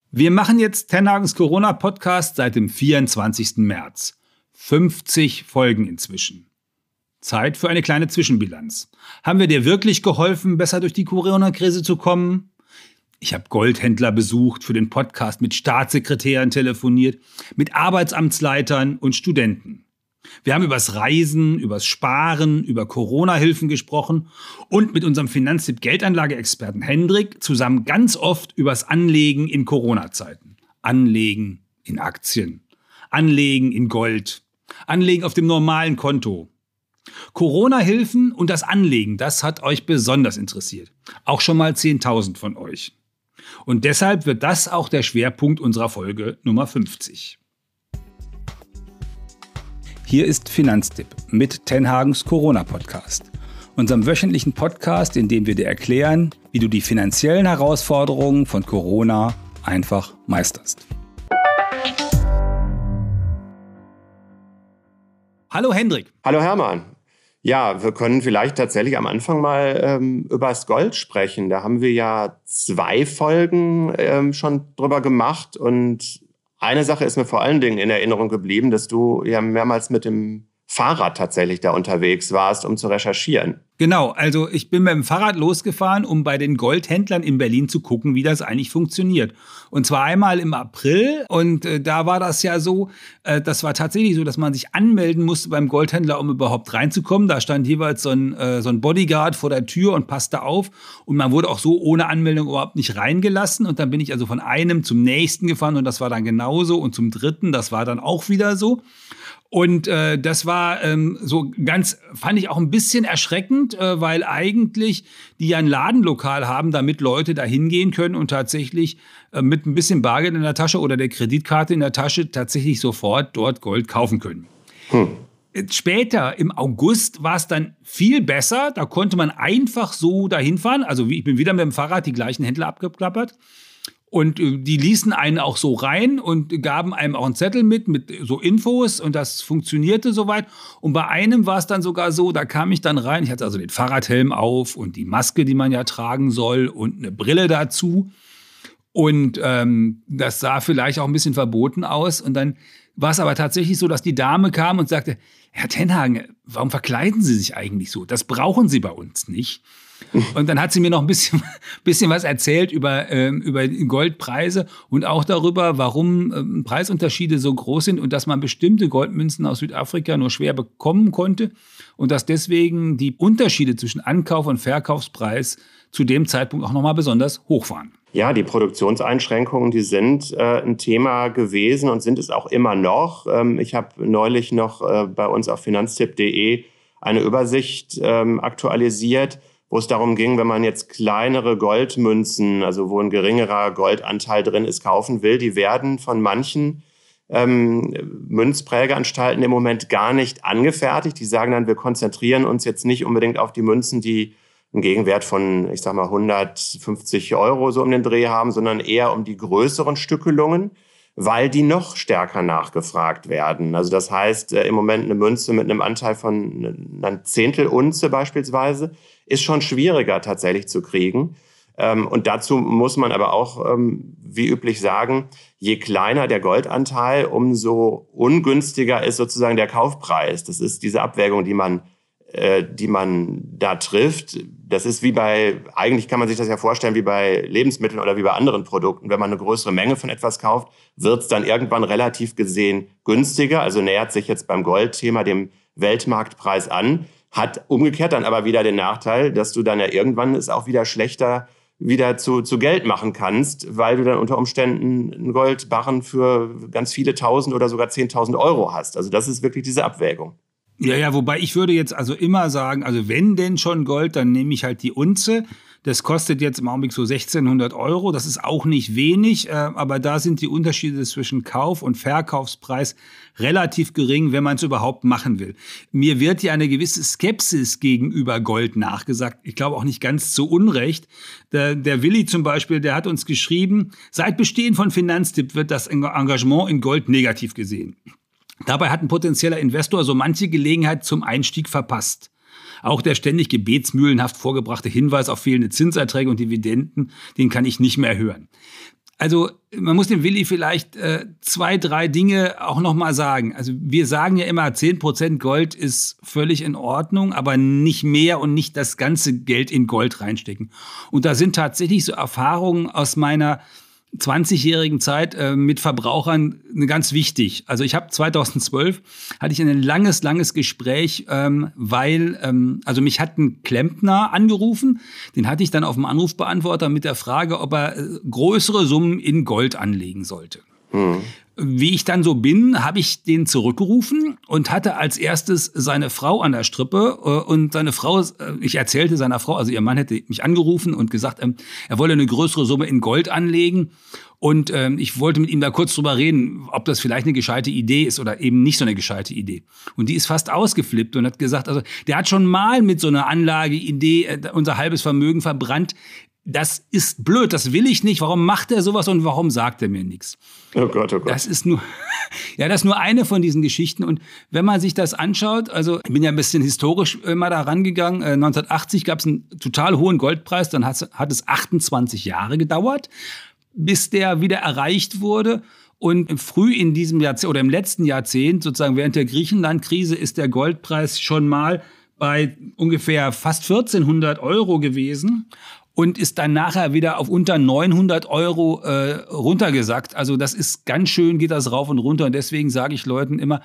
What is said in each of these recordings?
Wir machen jetzt Tenhagens Corona-Podcast seit dem 24. März. 50 Folgen inzwischen. Zeit für eine kleine Zwischenbilanz. Haben wir dir wirklich geholfen, besser durch die Corona-Krise zu kommen? Ich habe Goldhändler besucht, für den Podcast mit Staatssekretären telefoniert, mit Arbeitsamtsleitern und Studenten. Wir haben übers Reisen, übers Sparen, über Corona-Hilfen gesprochen und mit unserem Finanztipp Geldanlage-Experten Hendrik zusammen ganz oft übers Anlegen in Corona-Zeiten. Anlegen in Aktien, Anlegen in Gold, Anlegen auf dem normalen Konto. Corona-Hilfen und das Anlegen, das hat euch besonders interessiert. Auch schon mal 10.000 von euch. Und deshalb wird das auch der Schwerpunkt unserer Folge Nummer 50. Hier ist Finanztipp mit Tenhagens Corona-Podcast, unserem wöchentlichen Podcast, in dem wir dir erklären, wie du die finanziellen Herausforderungen von Corona einfach meisterst. Hallo Hendrik. Hallo Hermann. Ja, wir können vielleicht tatsächlich am Anfang mal über das Gold sprechen. Da haben wir ja 2 Folgen schon drüber gemacht und eine Sache ist mir vor allen Dingen in Erinnerung geblieben, dass du ja mehrmals mit dem Fahrrad tatsächlich da unterwegs warst, um zu recherchieren. Genau, also ich bin mit dem Fahrrad losgefahren, um bei den Goldhändlern in Berlin zu gucken, wie das eigentlich funktioniert. Und zwar einmal im April und da war das ja so, das war tatsächlich so, dass man sich anmelden musste beim Goldhändler, um überhaupt reinzukommen. Da stand jeweils so ein Bodyguard vor der Tür und passte auf und man wurde auch so ohne Anmeldung überhaupt nicht reingelassen. Und dann bin ich also von einem zum nächsten gefahren und das war dann genauso und zum dritten, das war dann auch wieder so. Und das war so ganz, fand ich auch ein bisschen erschreckend, weil eigentlich die ja ein Ladenlokal haben, damit Leute da hingehen können und tatsächlich mit ein bisschen Bargeld in der Tasche oder der Kreditkarte in der Tasche tatsächlich sofort dort Gold kaufen können. Später im August war es dann viel besser, da konnte man einfach so dahin fahren. Also ich bin wieder mit dem Fahrrad die gleichen Händler abgeklappert. Und die ließen einen auch so rein und gaben einem auch einen Zettel mit so Infos und das funktionierte soweit. Und bei einem war es dann sogar so, da kam ich dann rein, ich hatte also den Fahrradhelm auf und die Maske, die man ja tragen soll und eine Brille dazu. Und das sah vielleicht auch ein bisschen verboten aus. Und dann war es aber tatsächlich so, dass die Dame kam und sagte, Herr Tenhagen, warum verkleiden Sie sich eigentlich so? Das brauchen Sie bei uns nicht. Und dann hat sie mir noch ein bisschen was erzählt über Goldpreise und auch darüber, warum Preisunterschiede so groß sind und dass man bestimmte Goldmünzen aus Südafrika nur schwer bekommen konnte und dass deswegen die Unterschiede zwischen Ankauf- und Verkaufspreis zu dem Zeitpunkt auch nochmal besonders hoch waren. Ja, die Produktionseinschränkungen, die sind ein Thema gewesen und sind es auch immer noch. Ich habe neulich noch bei uns auf finanztipp.de eine Übersicht aktualisiert, wo es darum ging, wenn man jetzt kleinere Goldmünzen, also wo ein geringerer Goldanteil drin ist, kaufen will, die werden von manchen Münzprägeanstalten im Moment gar nicht angefertigt. Die sagen dann, wir konzentrieren uns jetzt nicht unbedingt auf die Münzen, die einen Gegenwert von, ich sag mal, 150 € so um den Dreh haben, sondern eher um die größeren Stückelungen, weil die noch stärker nachgefragt werden. Also das heißt, im Moment eine Münze mit einem Anteil von einer Zehntelunze beispielsweise ist schon schwieriger tatsächlich zu kriegen. Und dazu muss man aber auch, wie üblich sagen, je kleiner der Goldanteil, umso ungünstiger ist sozusagen der Kaufpreis. Das ist diese Abwägung, die man da trifft. Das ist eigentlich kann man sich das ja vorstellen wie bei Lebensmitteln oder wie bei anderen Produkten. Wenn man eine größere Menge von etwas kauft, wird es dann irgendwann relativ gesehen günstiger. Also nähert sich jetzt beim Goldthema dem Weltmarktpreis an. Hat umgekehrt dann aber wieder den Nachteil, dass du dann ja irgendwann es auch wieder schlechter wieder zu Geld machen kannst, weil du dann unter Umständen einen Goldbarren für ganz viele Tausend oder sogar 10.000 € hast. Also das ist wirklich diese Abwägung. Ja, wobei ich würde jetzt also immer sagen, also wenn denn schon Gold, dann nehme ich halt die Unze. Das kostet jetzt im Augenblick so 1.600 €. Das ist auch nicht wenig, aber da sind die Unterschiede zwischen Kauf- und Verkaufspreis relativ gering, wenn man es überhaupt machen will. Mir wird ja eine gewisse Skepsis gegenüber Gold nachgesagt. Ich glaube auch nicht ganz zu Unrecht. Der Willi zum Beispiel, der hat uns geschrieben, seit Bestehen von Finanztipp wird das Engagement in Gold negativ gesehen. Dabei hat ein potenzieller Investor so manche Gelegenheit zum Einstieg verpasst. Auch der ständig gebetsmühlenhaft vorgebrachte Hinweis auf fehlende Zinserträge und Dividenden, den kann ich nicht mehr hören. Also man muss dem Willi vielleicht 2, 3 Dinge auch noch mal sagen. Also wir sagen ja immer, 10% Gold ist völlig in Ordnung, aber nicht mehr und nicht das ganze Geld in Gold reinstecken. Und da sind tatsächlich so Erfahrungen aus meiner 20-jährigen Zeit mit Verbrauchern ganz wichtig. Also ich habe 2012 hatte ich ein langes Gespräch, weil also mich hat ein Klempner angerufen, den hatte ich dann auf dem Anrufbeantworter mit der Frage, ob er größere Summen in Gold anlegen sollte. Wie ich dann so bin, habe ich den zurückgerufen und hatte als erstes seine Frau an der Strippe. Und seine Frau, ich erzählte seiner Frau, also ihr Mann hätte mich angerufen und gesagt, er wolle eine größere Summe in Gold anlegen. Und ich wollte mit ihm da kurz drüber reden, ob das vielleicht eine gescheite Idee ist oder eben nicht so eine gescheite Idee. Und die ist fast ausgeflippt und hat gesagt, also der hat schon mal mit so einer Anlageidee unser halbes Vermögen verbrannt. Das ist blöd, das will ich nicht. Warum macht er sowas und warum sagt er mir nichts? Oh Gott, oh Gott. Das ist nur eine von diesen Geschichten. Und wenn man sich das anschaut, also ich bin ja ein bisschen historisch mal da rangegangen. 1980 gab es einen total hohen Goldpreis, dann hat es 28 Jahre gedauert, bis der wieder erreicht wurde. Und früh in diesem Jahrzehnt oder im letzten Jahrzehnt, sozusagen während der Griechenland-Krise, ist der Goldpreis schon mal bei ungefähr fast 1.400 € gewesen. Und ist dann nachher wieder auf unter 900 € runtergesackt. Also das ist ganz schön, geht das rauf und runter. Und deswegen sage ich Leuten immer,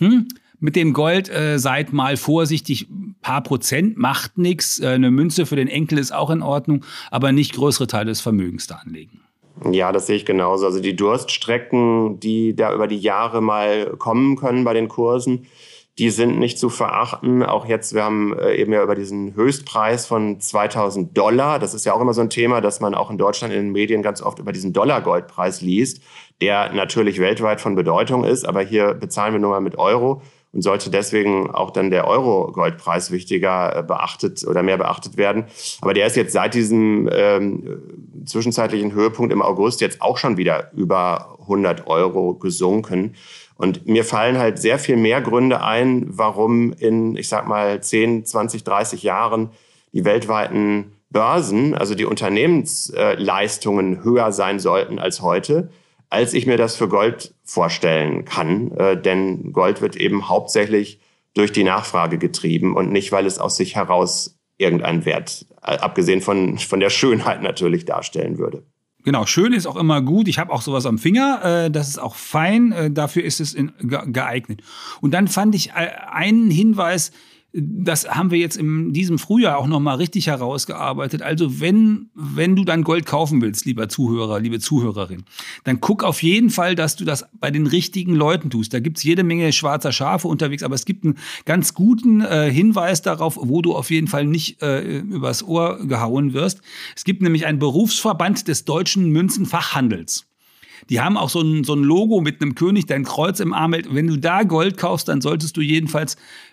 mit dem Gold seid mal vorsichtig. Ein paar Prozent macht nichts. Eine Münze für den Enkel ist auch in Ordnung, aber nicht größere Teile des Vermögens da anlegen. Ja, das sehe ich genauso. Also die Durststrecken, die da über die Jahre mal kommen können bei den Kursen, die sind nicht zu verachten. Auch jetzt, wir haben eben ja über diesen Höchstpreis von $2.000. Das ist ja auch immer so ein Thema, dass man auch in Deutschland in den Medien ganz oft über diesen Dollar-Goldpreis liest, der natürlich weltweit von Bedeutung ist. Aber hier bezahlen wir nur mal mit Euro und sollte deswegen auch dann der Euro-Goldpreis wichtiger beachtet oder mehr beachtet werden. Aber der ist jetzt seit diesem zwischenzeitlichen Höhepunkt im August jetzt auch schon wieder über 100 € gesunken. Und mir fallen halt sehr viel mehr Gründe ein, warum in, ich sag mal, 10, 20, 30 Jahren die weltweiten Börsen, also die Unternehmensleistungen höher sein sollten als heute, als ich mir das für Gold vorstellen kann. Denn Gold wird eben hauptsächlich durch die Nachfrage getrieben und nicht, weil es aus sich heraus irgendeinen Wert, abgesehen von der Schönheit natürlich, darstellen würde. Genau, schön ist auch immer gut. Ich habe auch sowas am Finger. Das ist auch fein. Dafür ist es geeignet. Und dann fand ich einen Hinweis, das haben wir jetzt in diesem Frühjahr auch noch mal richtig herausgearbeitet. Also wenn du dann Gold kaufen willst, lieber Zuhörer, liebe Zuhörerin, dann guck auf jeden Fall, dass du das bei den richtigen Leuten tust. Da gibt's jede Menge schwarzer Schafe unterwegs, aber es gibt einen ganz guten Hinweis darauf, wo du auf jeden Fall nicht übers Ohr gehauen wirst. Es gibt nämlich einen Berufsverband des deutschen Münzenfachhandels. Die haben auch so ein Logo mit einem König, der ein Kreuz im Arm hält. Wenn du da Gold kaufst, dann solltest du jedenfalls,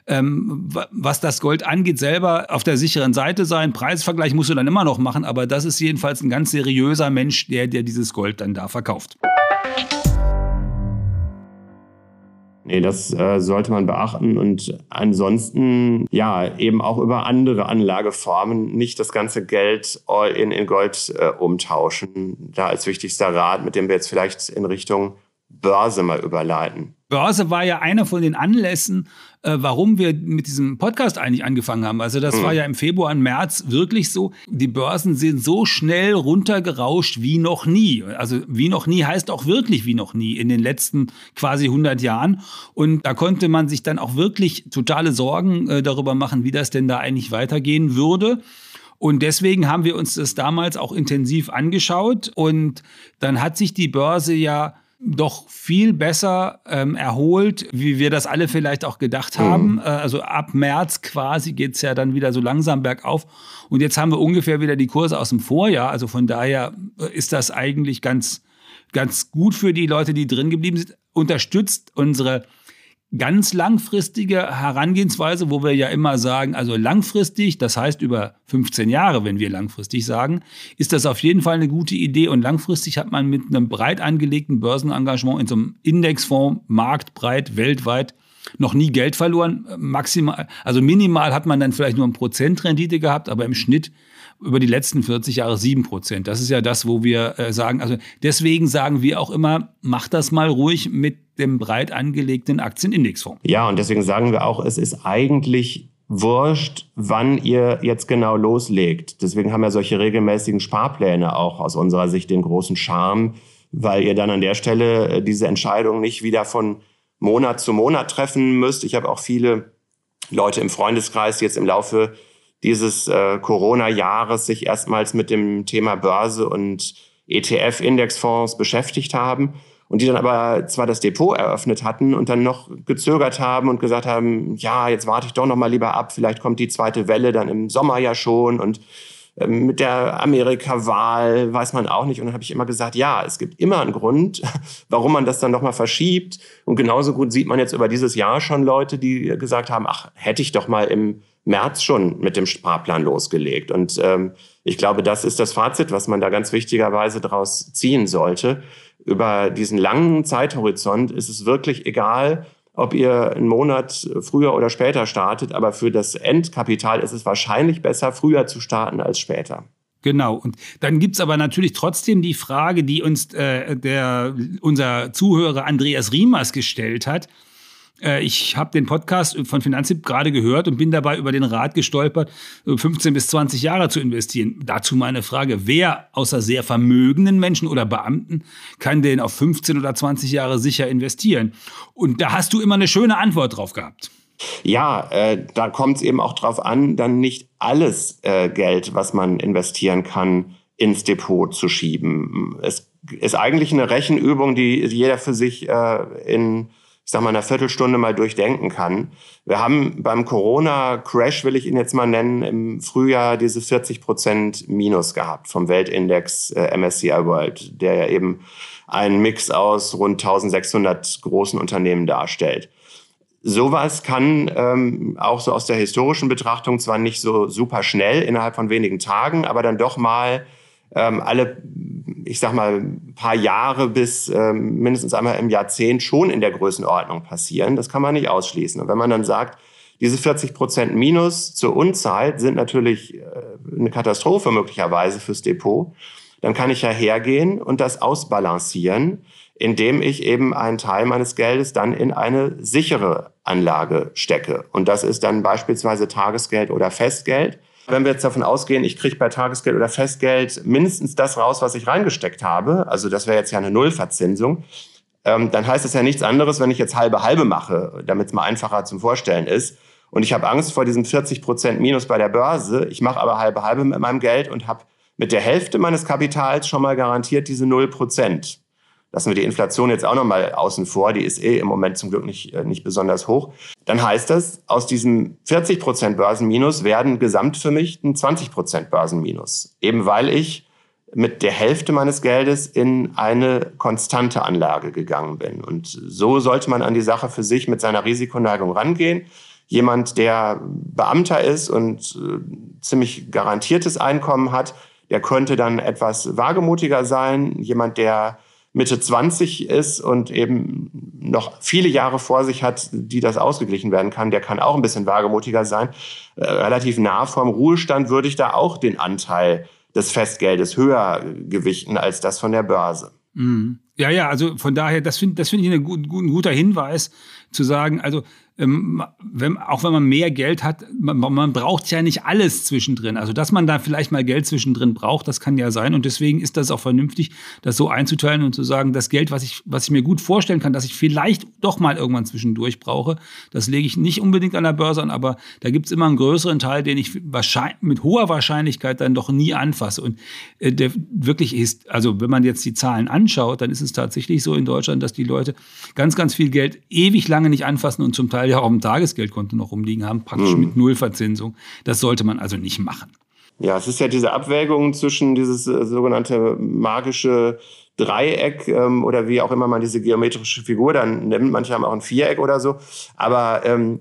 was das Gold angeht, selber auf der sicheren Seite sein. Preisvergleich musst du dann immer noch machen, aber das ist jedenfalls ein ganz seriöser Mensch, der dieses Gold dann da verkauft. Nee, das sollte man beachten und ansonsten ja eben auch über andere Anlageformen nicht das ganze Geld all in Gold umtauschen. Da als wichtigster Rat, mit dem wir jetzt vielleicht in Richtung Börse mal überleiten. Börse war ja einer von den Anlässen, warum wir mit diesem Podcast eigentlich angefangen haben. Also das war ja im Februar und März wirklich so. Die Börsen sind so schnell runtergerauscht wie noch nie. Also wie noch nie heißt auch wirklich wie noch nie in den letzten quasi 100 Jahren. Und da konnte man sich dann auch wirklich totale Sorgen darüber machen, wie das denn da eigentlich weitergehen würde. Und deswegen haben wir uns das damals auch intensiv angeschaut. Und dann hat sich die Börse ja doch viel besser erholt, wie wir das alle vielleicht auch gedacht haben. Also ab März quasi geht's ja dann wieder so langsam bergauf. Und jetzt haben wir ungefähr wieder die Kurse aus dem Vorjahr. Also von daher ist das eigentlich ganz gut für die Leute, die drin geblieben sind. Unterstützt unsere ganz langfristige Herangehensweise, wo wir ja immer sagen, also langfristig, das heißt über 15 Jahre, wenn wir langfristig sagen, ist das auf jeden Fall eine gute Idee. Und langfristig hat man mit einem breit angelegten Börsenengagement in so einem Indexfonds, marktbreit, weltweit, noch nie Geld verloren. Maximal, also minimal hat man dann vielleicht nur 1% Rendite gehabt, aber im Schnitt über die letzten 40 Jahre 7%. Das ist ja das, wo wir sagen, also deswegen sagen wir auch immer, mach das mal ruhig mit dem breit angelegten Aktienindexfonds. Ja, und deswegen sagen wir auch, es ist eigentlich wurscht, wann ihr jetzt genau loslegt. Deswegen haben ja solche regelmäßigen Sparpläne auch aus unserer Sicht den großen Charme, weil ihr dann an der Stelle diese Entscheidung nicht wieder von Monat zu Monat treffen müsst. Ich habe auch viele Leute im Freundeskreis, die jetzt im Laufe dieses Corona-Jahres sich erstmals mit dem Thema Börse und ETF-Indexfonds beschäftigt haben und die dann aber zwar das Depot eröffnet hatten und dann noch gezögert haben und gesagt haben, ja, jetzt warte ich doch noch mal lieber ab, vielleicht kommt die zweite Welle dann im Sommer ja schon und mit der Amerika-Wahl weiß man auch nicht. Und dann habe ich immer gesagt, ja, es gibt immer einen Grund, warum man das dann noch mal verschiebt. Und genauso gut sieht man jetzt über dieses Jahr schon Leute, die gesagt haben, ach, hätte ich doch mal im März schon mit dem Sparplan losgelegt. Und ich glaube, das ist das Fazit, was man da ganz wichtigerweise daraus ziehen sollte. Über diesen langen Zeithorizont ist es wirklich egal, ob ihr einen Monat früher oder später startet. Aber für das Endkapital ist es wahrscheinlich besser, früher zu starten als später. Genau. Und dann gibt's aber natürlich trotzdem die Frage, die uns unser Zuhörer Andreas Riemers gestellt hat. Ich habe den Podcast von Finanztipp gerade gehört und bin dabei über den Rat gestolpert, 15 bis 20 Jahre zu investieren. Dazu meine Frage, wer außer sehr vermögenden Menschen oder Beamten kann denn auf 15 oder 20 Jahre sicher investieren? Und da hast du immer eine schöne Antwort drauf gehabt. Ja, da kommt es eben auch drauf an, dann nicht alles Geld, was man investieren kann, ins Depot zu schieben. Es ist eigentlich eine Rechenübung, die jeder für sich ich sag mal, einer Viertelstunde mal durchdenken kann. Wir haben beim Corona-Crash, will ich ihn jetzt mal nennen, im Frühjahr diese 40% Minus gehabt vom Weltindex MSCI World, der ja eben einen Mix aus rund 1600 großen Unternehmen darstellt. Sowas kann auch so aus der historischen Betrachtung zwar nicht so super schnell innerhalb von wenigen Tagen, aber dann doch mal alle, ich sag mal, ein paar Jahre bis mindestens einmal im Jahrzehnt schon in der Größenordnung passieren. Das kann man nicht ausschließen. Und wenn man dann sagt, diese 40% Minus zur Unzeit sind natürlich eine Katastrophe möglicherweise fürs Depot, dann kann ich ja hergehen und das ausbalancieren, indem ich eben einen Teil meines Geldes dann in eine sichere Anlage stecke. Und das ist dann beispielsweise Tagesgeld oder Festgeld. Wenn wir jetzt davon ausgehen, ich kriege bei Tagesgeld oder Festgeld mindestens das raus, was ich reingesteckt habe, also das wäre jetzt ja eine Nullverzinsung, dann heißt das ja nichts anderes, wenn ich jetzt halbe mache, damit es mal einfacher zum Vorstellen ist. Und ich habe Angst vor diesem 40% Minus bei der Börse. Ich mache aber halbe mit meinem Geld und habe mit der Hälfte meines Kapitals schon mal garantiert diese 0%. Lassen wir die Inflation jetzt auch noch mal außen vor, die ist im Moment zum Glück nicht besonders hoch. Dann heißt das, aus diesem 40% Börsenminus werden gesamt für mich ein 20% Börsenminus. Eben weil ich mit der Hälfte meines Geldes in eine konstante Anlage gegangen bin. Und so sollte man an die Sache für sich mit seiner Risikoneigung rangehen. Jemand, der Beamter ist und ziemlich garantiertes Einkommen hat, der könnte dann etwas wagemutiger sein. Jemand, der Mitte 20 ist und eben noch viele Jahre vor sich hat, die das ausgeglichen werden kann, der kann auch ein bisschen wagemutiger sein. Relativ nah vorm Ruhestand würde ich da auch den Anteil des Festgeldes höher gewichten als das von der Börse. Mhm. Ja, also von daher, das find ich ein guter Hinweis, zu sagen, also auch wenn man mehr Geld hat, man braucht ja nicht alles zwischendrin. Also dass man da vielleicht mal Geld zwischendrin braucht, das kann ja sein. Und deswegen ist das auch vernünftig, das so einzuteilen und zu sagen, das Geld, was ich mir gut vorstellen kann, dass ich vielleicht doch mal irgendwann zwischendurch brauche, das lege ich nicht unbedingt an der Börse an, aber da gibt es immer einen größeren Teil, den ich mit hoher Wahrscheinlichkeit dann doch nie anfasse. Und der wirklich ist, also wenn man jetzt die Zahlen anschaut, dann ist es tatsächlich so in Deutschland, dass die Leute ganz, ganz viel Geld ewig lange nicht anfassen und zum Teil ja auch im Tagesgeldkonto noch rumliegen haben, praktisch mit Nullverzinsung. Das sollte man also nicht machen. Ja, es ist ja diese Abwägung zwischen dieses sogenannte magische Dreieck oder wie auch immer man diese geometrische Figur dann nimmt. Manche haben auch ein Viereck oder so. Aber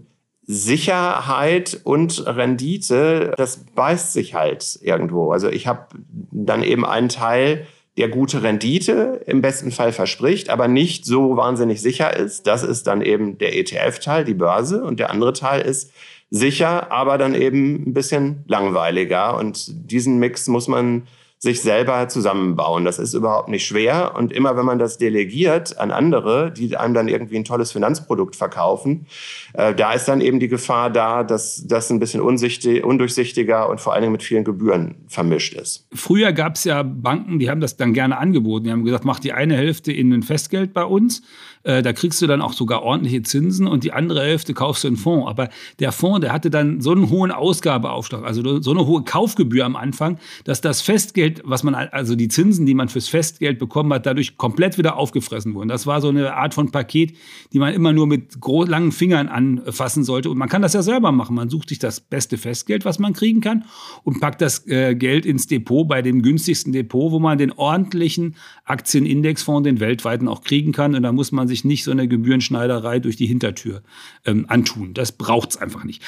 Sicherheit und Rendite, das beißt sich halt irgendwo. Also ich habe dann eben einen Teil, der gute Rendite im besten Fall verspricht, aber nicht so wahnsinnig sicher ist. Das ist dann eben der ETF-Teil, die Börse. Und der andere Teil ist sicher, aber dann eben ein bisschen langweiliger. Und diesen Mix muss man sich selber zusammenbauen. Das ist überhaupt nicht schwer. Und immer wenn man das delegiert an andere, die einem dann irgendwie ein tolles Finanzprodukt verkaufen, da ist dann eben die Gefahr da, dass das ein bisschen undurchsichtiger und vor allen Dingen mit vielen Gebühren vermischt ist. Früher gab es ja Banken, die haben das dann gerne angeboten. Die haben gesagt, mach die eine Hälfte in ein Festgeld bei uns. Da kriegst du dann auch sogar ordentliche Zinsen und die andere Hälfte kaufst du in Fonds. Aber der Fonds, der hatte dann so einen hohen Ausgabeaufschlag, also so eine hohe Kaufgebühr am Anfang, dass das Festgeld, also die Zinsen, die man fürs Festgeld bekommen hat, dadurch komplett wieder aufgefressen wurden. Das war so eine Art von Paket, die man immer nur mit langen Fingern anfassen sollte. Und man kann das ja selber machen. Man sucht sich das beste Festgeld, was man kriegen kann und packt das Geld ins Depot bei dem günstigsten Depot, wo man den ordentlichen Aktienindexfonds, den weltweiten, auch kriegen kann. Und da muss man sich nicht so eine Gebührenschneiderei durch die Hintertür antun. Das braucht's einfach nicht.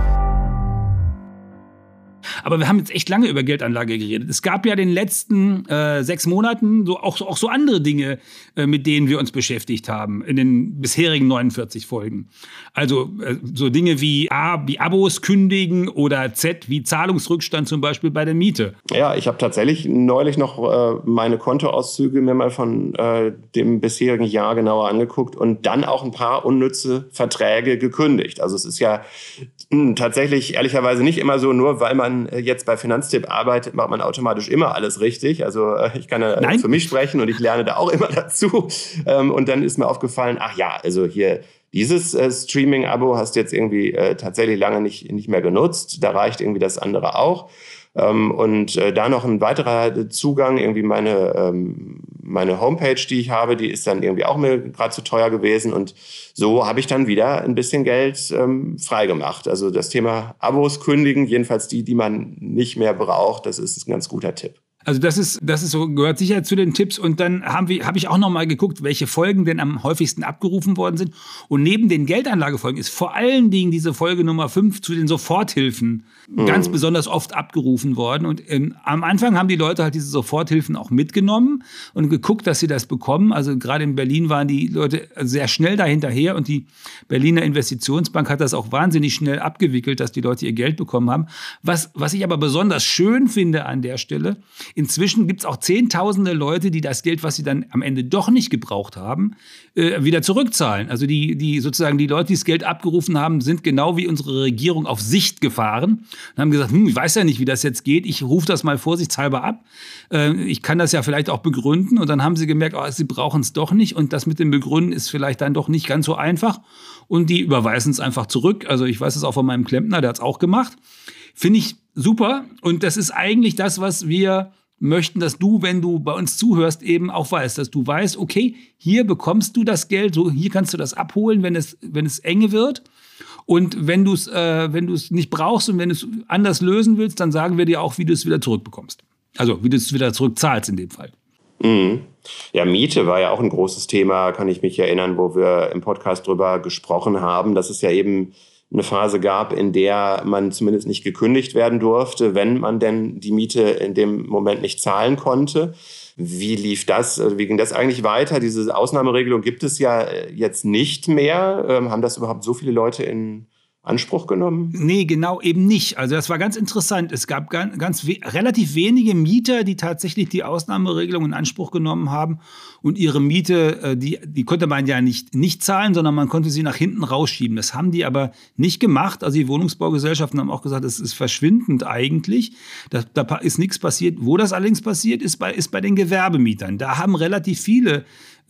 Aber wir haben jetzt echt lange über Geldanlage geredet. Es gab ja in den letzten 6 Monaten auch so andere Dinge, mit denen wir uns beschäftigt haben, in den bisherigen 49 Folgen. Also so Dinge wie A, wie Abos kündigen oder Z, wie Zahlungsrückstand zum Beispiel bei der Miete. Ja, ich habe tatsächlich neulich noch meine Kontoauszüge mir mal von dem bisherigen Jahr genauer angeguckt und dann auch ein paar unnütze Verträge gekündigt. Also es ist ja tatsächlich ehrlicherweise nicht immer so, nur weil man jetzt bei Finanztipp arbeitet, macht man automatisch immer alles richtig. Also ich kann ja für mich sprechen und ich lerne da auch immer dazu. Und dann ist mir aufgefallen, ach ja, also hier dieses Streaming-Abo hast du jetzt irgendwie tatsächlich lange nicht mehr genutzt. Da reicht irgendwie das andere auch. Und da noch ein weiterer Zugang, irgendwie meine Homepage, die ich habe, die ist dann irgendwie auch mir gerade zu teuer gewesen. Und so habe ich dann wieder ein bisschen Geld freigemacht. Also das Thema Abos kündigen, jedenfalls die man nicht mehr braucht, das ist ein ganz guter Tipp. Also das ist so, gehört sicher zu den Tipps. Und dann habe ich auch noch mal geguckt, welche Folgen denn am häufigsten abgerufen worden sind. Und neben den Geldanlagefolgen ist vor allen Dingen diese Folge Nummer 5 zu den Soforthilfen ganz besonders oft abgerufen worden. Und am Anfang haben die Leute halt diese Soforthilfen auch mitgenommen und geguckt, dass sie das bekommen. Also gerade in Berlin waren die Leute sehr schnell dahinterher und die Berliner Investitionsbank hat das auch wahnsinnig schnell abgewickelt, dass die Leute ihr Geld bekommen haben. Was ich aber besonders schön finde an der Stelle: Inzwischen gibt es auch Zehntausende Leute, die das Geld, was sie dann am Ende doch nicht gebraucht haben, wieder zurückzahlen. Also die sozusagen die Leute, die das Geld abgerufen haben, sind genau wie unsere Regierung auf Sicht gefahren und haben gesagt, ich weiß ja nicht, wie das jetzt geht, ich rufe das mal vorsichtshalber ab. Ich kann das ja vielleicht auch begründen. Und dann haben sie gemerkt, sie brauchen es doch nicht. Und das mit dem Begründen ist vielleicht dann doch nicht ganz so einfach. Und die überweisen es einfach zurück. Also ich weiß es auch von meinem Klempner, der hat es auch gemacht. Finde ich super. Und das ist eigentlich das, was wir möchten, dass du, wenn du bei uns zuhörst, eben auch weißt, dass du weißt, okay, hier bekommst du das Geld, so hier kannst du das abholen, wenn es enge wird. Und wenn du es nicht brauchst und wenn du es anders lösen willst, dann sagen wir dir auch, wie du es wieder zurückbekommst. Also wie du es wieder zurückzahlst in dem Fall. Mhm. Ja, Miete war ja auch ein großes Thema, kann ich mich erinnern, wo wir im Podcast drüber gesprochen haben, dass es ja eben eine Phase gab, in der man zumindest nicht gekündigt werden durfte, wenn man denn die Miete in dem Moment nicht zahlen konnte. Wie lief das? Wie ging das eigentlich weiter? Diese Ausnahmeregelung gibt es ja jetzt nicht mehr. Haben das überhaupt so viele Leute in Anspruch genommen? Nee, genau eben nicht. Also das war ganz interessant. Es gab relativ wenige Mieter, die tatsächlich die Ausnahmeregelung in Anspruch genommen haben und ihre Miete, die konnte man ja nicht zahlen, sondern man konnte sie nach hinten rausschieben. Das haben die aber nicht gemacht. Also die Wohnungsbaugesellschaften haben auch gesagt, das ist verschwindend eigentlich. Da ist nichts passiert. Wo das allerdings passiert, ist bei den Gewerbemietern. Da haben relativ viele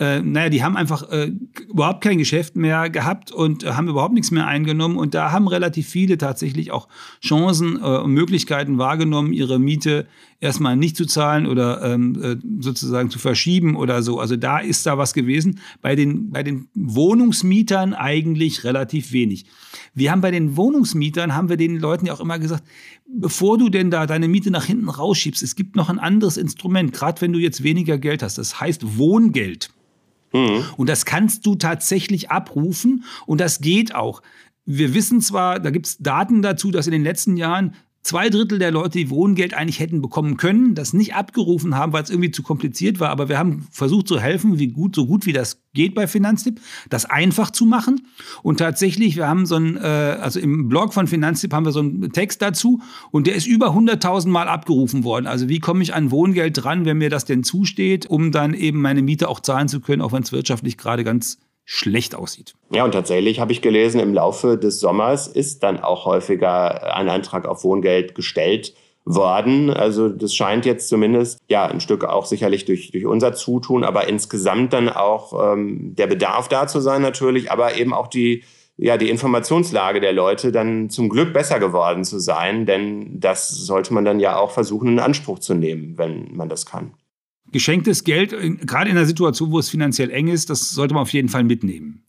die haben einfach überhaupt kein Geschäft mehr gehabt und haben überhaupt nichts mehr eingenommen. Und da haben relativ viele tatsächlich auch Chancen und Möglichkeiten wahrgenommen, ihre Miete erstmal nicht zu zahlen oder sozusagen zu verschieben oder so. Also da ist da was gewesen. Bei den Wohnungsmietern eigentlich relativ wenig. Wir haben bei den Wohnungsmietern, haben wir den Leuten ja auch immer gesagt, bevor du denn da deine Miete nach hinten rausschiebst, es gibt noch ein anderes Instrument, gerade wenn du jetzt weniger Geld hast. Das heißt Wohngeld. Und das kannst du tatsächlich abrufen und das geht auch. Wir wissen zwar, da gibt es Daten dazu, dass in den letzten Jahren 2/3 der Leute, die Wohngeld eigentlich hätten bekommen können, das nicht abgerufen haben, weil es irgendwie zu kompliziert war. Aber wir haben versucht zu helfen, so gut wie das geht bei Finanztipp, das einfach zu machen. Und tatsächlich, wir haben also im Blog von Finanztipp haben wir so einen Text dazu und der ist über 100.000 Mal abgerufen worden. Also wie komme ich an Wohngeld dran, wenn mir das denn zusteht, um dann eben meine Miete auch zahlen zu können, auch wenn es wirtschaftlich gerade ganz schlecht aussieht. Ja, und tatsächlich habe ich gelesen, im Laufe des Sommers ist dann auch häufiger ein Antrag auf Wohngeld gestellt worden. Also das scheint jetzt zumindest ein Stück auch sicherlich durch unser Zutun, aber insgesamt dann auch der Bedarf da zu sein natürlich, aber eben auch die Informationslage der Leute dann zum Glück besser geworden zu sein, denn das sollte man dann ja auch versuchen, in Anspruch zu nehmen, wenn man das kann. Geschenktes Geld, gerade in einer Situation, wo es finanziell eng ist, das sollte man auf jeden Fall mitnehmen.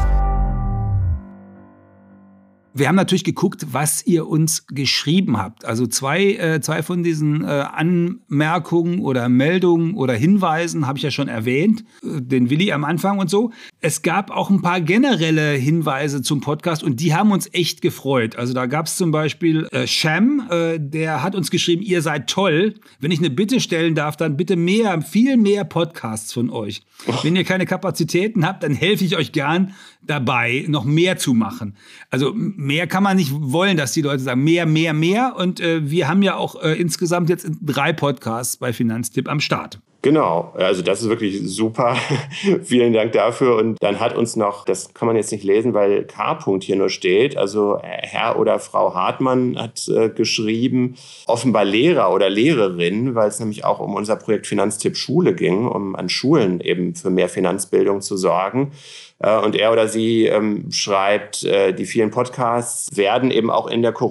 Wir haben natürlich geguckt, was ihr uns geschrieben habt. Also zwei von diesen Anmerkungen oder Meldungen oder Hinweisen habe ich ja schon erwähnt. Den Willi am Anfang und so. Es gab auch ein paar generelle Hinweise zum Podcast und die haben uns echt gefreut. Also da gab es zum Beispiel Sham, der hat uns geschrieben, ihr seid toll. Wenn ich eine Bitte stellen darf, dann bitte viel mehr Podcasts von euch. Wenn ihr keine Kapazitäten habt, dann helfe ich euch gern dabei, noch mehr zu machen. Also mehr kann man nicht wollen, dass die Leute sagen, mehr. Und wir haben ja auch insgesamt jetzt 3 Podcasts bei Finanztipp am Start. Genau, also das ist wirklich super. Vielen Dank dafür. Und dann hat uns noch, das kann man jetzt nicht lesen, weil K-Punkt hier nur steht, also Herr oder Frau Hartmann hat geschrieben, offenbar Lehrer oder Lehrerin, weil es nämlich auch um unser Projekt Finanztipp Schule ging, um an Schulen eben für mehr Finanzbildung zu sorgen. Und er oder sie schreibt, die vielen Podcasts werden eben auch in der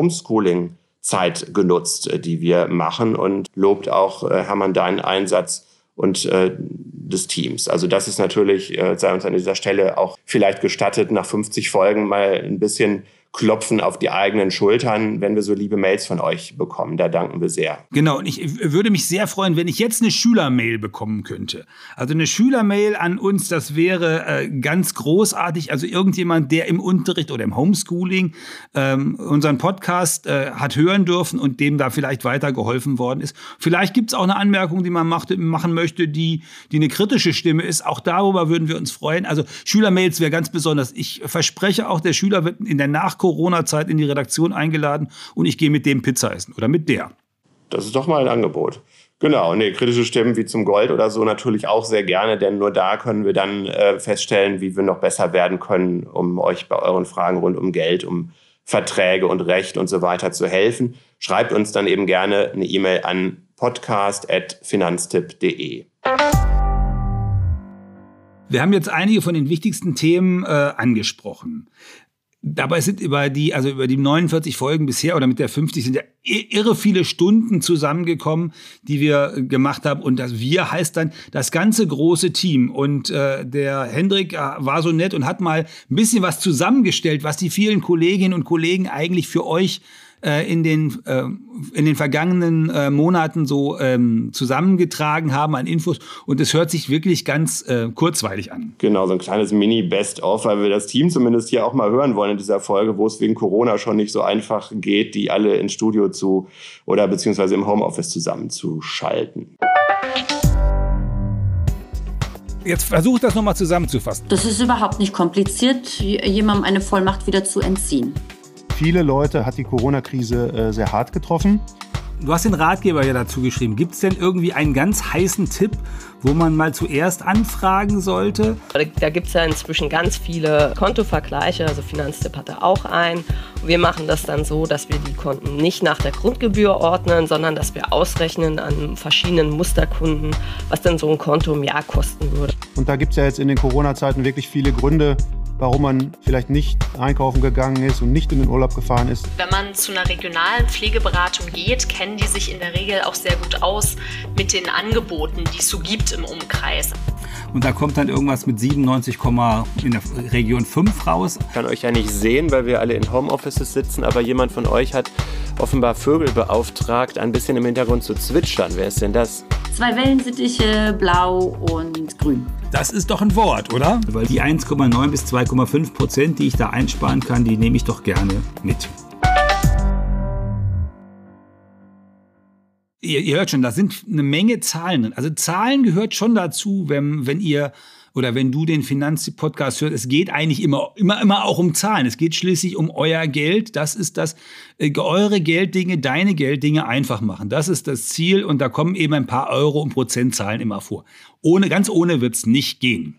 Corona-Homeschooling-Zeit genutzt, die wir machen, und lobt auch, Hermann, deinen Einsatz und des Teams. Also das ist natürlich, sei uns an dieser Stelle auch vielleicht gestattet, nach 50 Folgen mal ein bisschen klopfen auf die eigenen Schultern, wenn wir so liebe Mails von euch bekommen. Da danken wir sehr. Genau, und ich würde mich sehr freuen, wenn ich jetzt eine Schülermail bekommen könnte. Also eine Schülermail an uns, das wäre ganz großartig. Also irgendjemand, der im Unterricht oder im Homeschooling unseren Podcast hat hören dürfen und dem da vielleicht weitergeholfen worden ist. Vielleicht gibt es auch eine Anmerkung, die man machen möchte, die eine kritische Stimme ist. Auch darüber würden wir uns freuen. Also Schülermails wäre ganz besonders. Ich verspreche auch, der Schüler wird in der Nach-Corona-Zeit in die Redaktion eingeladen und ich gehe mit dem Pizza essen oder mit der. Das ist doch mal ein Angebot. Genau, kritische Stimmen wie zum Gold oder so natürlich auch sehr gerne, denn nur da können wir dann feststellen, wie wir noch besser werden können, um euch bei euren Fragen rund um Geld, um Verträge und Recht und so weiter zu helfen. Schreibt uns dann eben gerne eine E-Mail an podcast@finanztipp.de. Wir haben jetzt einige von den wichtigsten Themen angesprochen. Dabei sind über die 49 Folgen bisher oder mit der 50 sind ja irre viele Stunden zusammengekommen, die wir gemacht haben. Und das wir heißt dann das ganze große Team. Und der Hendrik war so nett und hat mal ein bisschen was zusammengestellt, was die vielen Kolleginnen und Kollegen eigentlich für euch in den vergangenen Monaten so zusammengetragen haben an Infos. Und es hört sich wirklich ganz kurzweilig an. Genau, so ein kleines Mini-Best-of, weil wir das Team zumindest hier auch mal hören wollen in dieser Folge, wo es wegen Corona schon nicht so einfach geht, die alle ins Studio beziehungsweise im Homeoffice zusammenzuschalten. Jetzt versuch das nochmal zusammenzufassen. Das ist überhaupt nicht kompliziert, jemandem eine Vollmacht wieder zu entziehen. Viele Leute hat die Corona-Krise sehr hart getroffen. Du hast den Ratgeber ja dazu geschrieben. Gibt es denn irgendwie einen ganz heißen Tipp, wo man mal zuerst anfragen sollte? Da gibt es ja inzwischen ganz viele Kontovergleiche, also Finanztipp hat da auch einen. Wir machen das dann so, dass wir die Konten nicht nach der Grundgebühr ordnen, sondern dass wir ausrechnen an verschiedenen Musterkunden, was denn so ein Konto im Jahr kosten würde. Und da gibt es ja jetzt in den Corona-Zeiten wirklich viele Gründe, warum man vielleicht nicht einkaufen gegangen ist und nicht in den Urlaub gefahren ist. Wenn man zu einer regionalen Pflegeberatung geht, kennen die sich in der Regel auch sehr gut aus mit den Angeboten, die es so gibt im Umkreis. Und da kommt dann irgendwas mit 97, in der Region 5 raus. Ich kann euch ja nicht sehen, weil wir alle in Homeoffices sitzen, aber jemand von euch hat offenbar Vögel beauftragt, ein bisschen im Hintergrund zu zwitschern. Wer ist denn das? 2 Wellensittiche, blau und grün. Das ist doch ein Wort, oder? Weil die 1,9 bis 2,5%, die ich da einsparen kann, die nehme ich doch gerne mit. ihr hört schon, da sind eine Menge Zahlen drin. Also Zahlen gehört schon dazu, wenn ihr oder wenn du den Finanzpodcast hörst. Es geht eigentlich immer auch um Zahlen. Es geht schließlich um euer Geld. Das ist das, eure Gelddinge, deine Gelddinge einfach machen. Das ist das Ziel und da kommen eben ein paar Euro und Prozentzahlen immer vor. Ganz ohne wird's nicht gehen.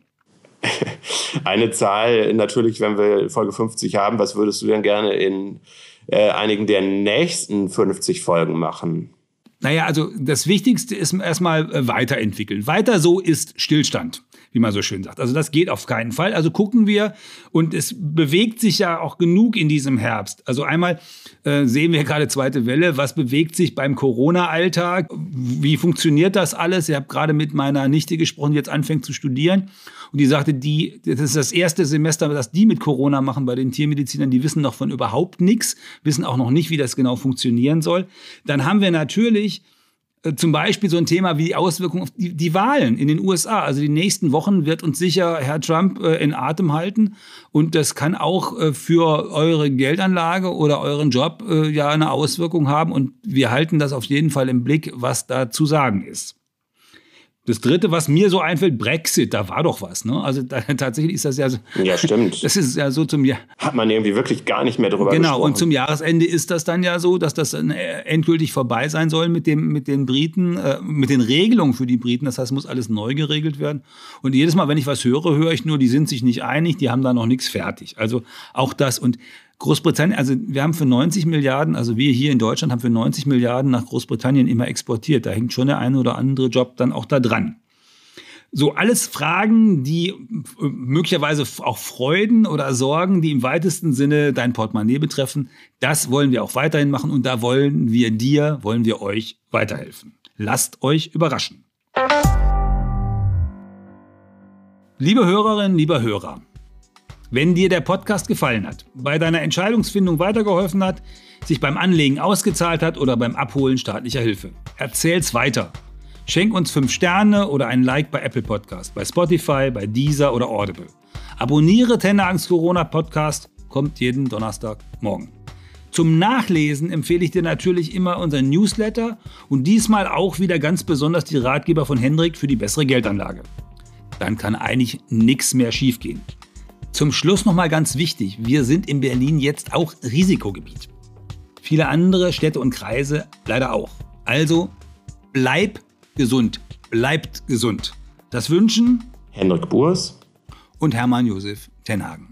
Eine Zahl natürlich, wenn wir Folge 50 haben, was würdest du denn gerne in einigen der nächsten 50 Folgen machen? Naja, also das Wichtigste ist erstmal weiterentwickeln. Weiter so ist Stillstand, wie man so schön sagt. Also das geht auf keinen Fall. Also gucken wir, und es bewegt sich ja auch genug in diesem Herbst. Also einmal sehen wir gerade zweite Welle. Was bewegt sich beim Corona-Alltag? Wie funktioniert das alles? Ich habe gerade mit meiner Nichte gesprochen, die jetzt anfängt zu studieren. Und die sagte, das ist das erste Semester, das die mit Corona machen bei den Tiermedizinern. Die wissen noch von überhaupt nichts, wissen auch noch nicht, wie das genau funktionieren soll. Dann haben wir natürlich zum Beispiel so ein Thema wie die Auswirkungen auf die Wahlen in den USA. Also die nächsten Wochen wird uns sicher Herr Trump in Atem halten. Und das kann auch für eure Geldanlage oder euren Job ja eine Auswirkung haben. Und wir halten das auf jeden Fall im Blick, was da zu sagen ist. Das Dritte, was mir so einfällt, Brexit, da war doch was, ne? Also tatsächlich ist das ja so. Ja, stimmt. Das ist ja so zum Jahr. Hat man irgendwie wirklich gar nicht mehr drüber gesprochen. Genau, und zum Jahresende ist das dann ja so, dass das dann endgültig vorbei sein soll mit den Briten, mit den Regelungen für die Briten. Das heißt, muss alles neu geregelt werden. Und jedes Mal, wenn ich was höre ich nur, die sind sich nicht einig, die haben da noch nichts fertig. Also auch das. Und Großbritannien, also wir haben für 90 Milliarden, also wir hier in Deutschland haben für 90 Milliarden nach Großbritannien immer exportiert. Da hängt schon der eine oder andere Job dann auch da dran. So alles Fragen, die möglicherweise auch Freuden oder Sorgen, die im weitesten Sinne dein Portemonnaie betreffen. Das wollen wir auch weiterhin machen und da wollen wir euch weiterhelfen. Lasst euch überraschen. Liebe Hörerinnen, lieber Hörer, wenn dir der Podcast gefallen hat, bei deiner Entscheidungsfindung weitergeholfen hat, sich beim Anlegen ausgezahlt hat oder beim Abholen staatlicher Hilfe, erzähl's weiter. Schenk uns 5 Sterne oder ein Like bei Apple Podcast, bei Spotify, bei Deezer oder Audible. Abonniere Tenhagens Corona Podcast, kommt jeden Donnerstagmorgen. Zum Nachlesen empfehle ich dir natürlich immer unseren Newsletter und diesmal auch wieder ganz besonders die Ratgeber von Hendrik für die bessere Geldanlage. Dann kann eigentlich nichts mehr schiefgehen. Zum Schluss nochmal ganz wichtig, wir sind in Berlin jetzt auch Risikogebiet. Viele andere Städte und Kreise leider auch. Also bleibt gesund. Das wünschen Hendrik Burs und Hermann Josef Tenhagen.